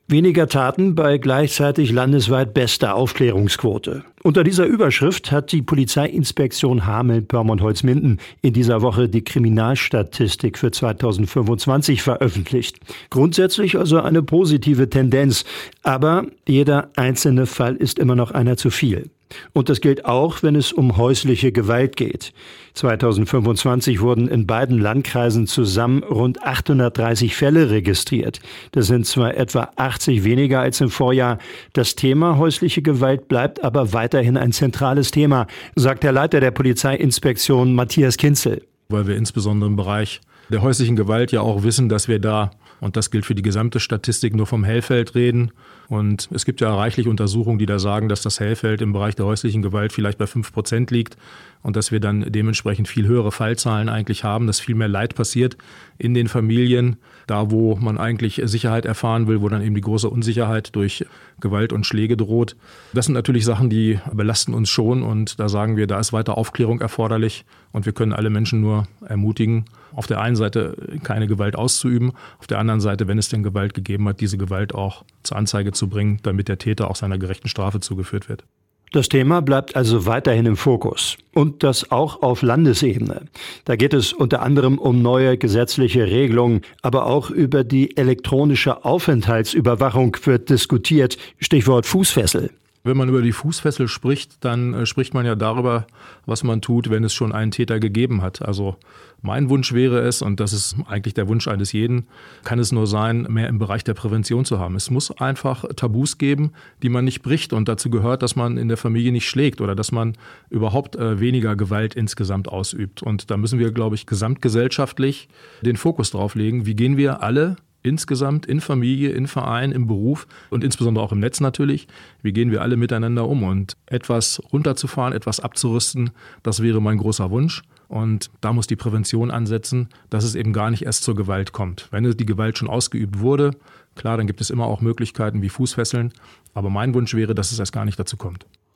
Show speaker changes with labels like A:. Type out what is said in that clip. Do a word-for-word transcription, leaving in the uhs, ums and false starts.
A: Weniger Taten bei gleichzeitig landesweit bester Aufklärungsquote. Unter dieser Überschrift hat die Polizeiinspektion Hameln-Pyrmont-Holzminden in dieser Woche die Kriminalstatistik für zweitausendfünfundzwanzig veröffentlicht. Grundsätzlich also eine positive Tendenz, aber jeder einzelne Fall ist immer noch einer zu viel. Und das gilt auch, wenn es um häusliche Gewalt geht. zweitausendfünfundzwanzig wurden in beiden Landkreisen zusammen rund achthundertdreißig Fälle registriert. Das sind zwar etwa achtzig weniger als im Vorjahr. Das Thema häusliche Gewalt bleibt aber weiterhin ein zentrales Thema, sagt der Leiter der Polizeiinspektion Matthias Kinzel.
B: Weil wir insbesondere im Bereich der häuslichen Gewalt ja auch wissen, dass wir da, und das gilt für die gesamte Statistik, nur vom Hellfeld reden. Und es gibt ja reichlich Untersuchungen, die da sagen, dass das Hellfeld im Bereich der häuslichen Gewalt vielleicht bei fünf Prozent liegt und dass wir dann dementsprechend viel höhere Fallzahlen eigentlich haben, dass viel mehr Leid passiert in den Familien, da wo man eigentlich Sicherheit erfahren will, wo dann eben die große Unsicherheit durch Gewalt und Schläge droht. Das sind natürlich Sachen, die belasten uns schon, und da sagen wir, da ist weiter Aufklärung erforderlich, und wir können alle Menschen nur ermutigen, auf der einen Seite keine Gewalt auszuüben, auf der anderen Seite, wenn es denn Gewalt gegeben hat, diese Gewalt auch zur Anzeige zu bringen, damit der Täter auch seiner gerechten Strafe zugeführt wird.
A: Das Thema bleibt also weiterhin im Fokus, und das auch auf Landesebene. Da geht es unter anderem um neue gesetzliche Regelungen, aber auch über die elektronische Aufenthaltsüberwachung wird diskutiert, Stichwort Fußfessel.
B: Wenn man über die Fußfessel spricht, dann äh, spricht man ja darüber, was man tut, wenn es schon einen Täter gegeben hat. Also mein Wunsch wäre es, und das ist eigentlich der Wunsch eines jeden, kann es nur sein, mehr im Bereich der Prävention zu haben. Es muss einfach Tabus geben, die man nicht bricht, und dazu gehört, dass man in der Familie nicht schlägt oder dass man überhaupt äh, weniger Gewalt insgesamt ausübt. Und da müssen wir, glaube ich, gesamtgesellschaftlich den Fokus drauf legen. Wie gehen wir alle insgesamt in Familie, in Verein, im Beruf und insbesondere auch im Netz natürlich, wie gehen wir alle miteinander um? Und etwas runterzufahren, etwas abzurüsten, das wäre mein großer Wunsch. Und da muss die Prävention ansetzen, dass es eben gar nicht erst zur Gewalt kommt. Wenn die Gewalt schon ausgeübt wurde, klar, dann gibt es immer auch Möglichkeiten wie Fußfesseln. Aber mein Wunsch wäre, dass es erst gar nicht dazu kommt.